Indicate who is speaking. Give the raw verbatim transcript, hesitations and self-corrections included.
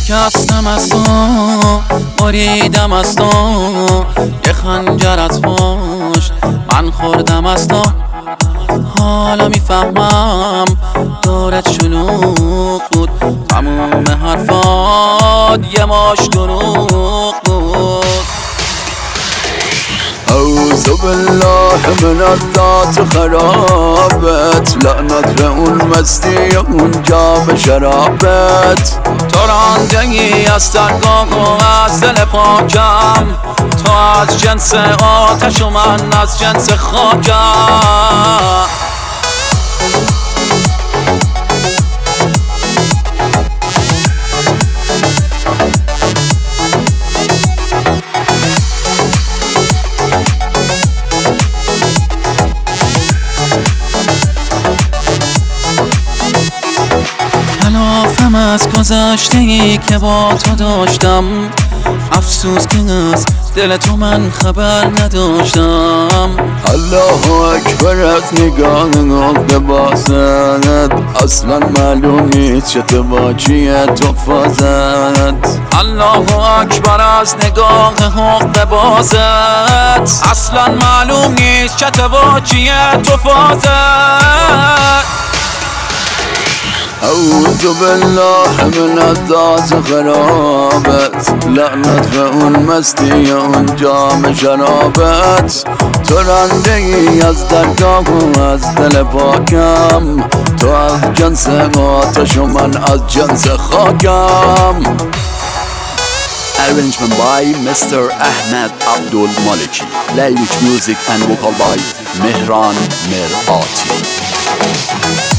Speaker 1: شکستم از تو، بریدم از تو، یه خنجر از پشت من خوردم از تو. حالا میفهمم دورت شلوغ بود، تموم حرفات یه ماش دروغ بود.
Speaker 2: اعوذ بالله من الذات خرابت، لعنت به اون مستی اون جام شرابت.
Speaker 1: تو راندگی از درگاه و از دل پاکم، تو از جنس آتش و من از جنس خاکم. کلافم از گذشته‌ای که با تو داشتم، افسوس که از دل تو من خبر نداشتم.
Speaker 2: الله اکبر از نگاه نقطه بازد، اصلا معلوم نیست چه با چیه تو فازد.
Speaker 1: الله اکبر از نگاه حق بازد، اصلا معلوم نیست چه با چیه تو فازد.
Speaker 2: اعوذ بالله من الذات خرابت، لعنت به اون مستی اون جام شرابت. تو رندگی از درگاه و از دل پاکم، تو از جنس آتش و من از جنس خاکم. Arrangement by Mister Ahmed Abdul Maliki. Lyric music and vocal by Mehran Merati.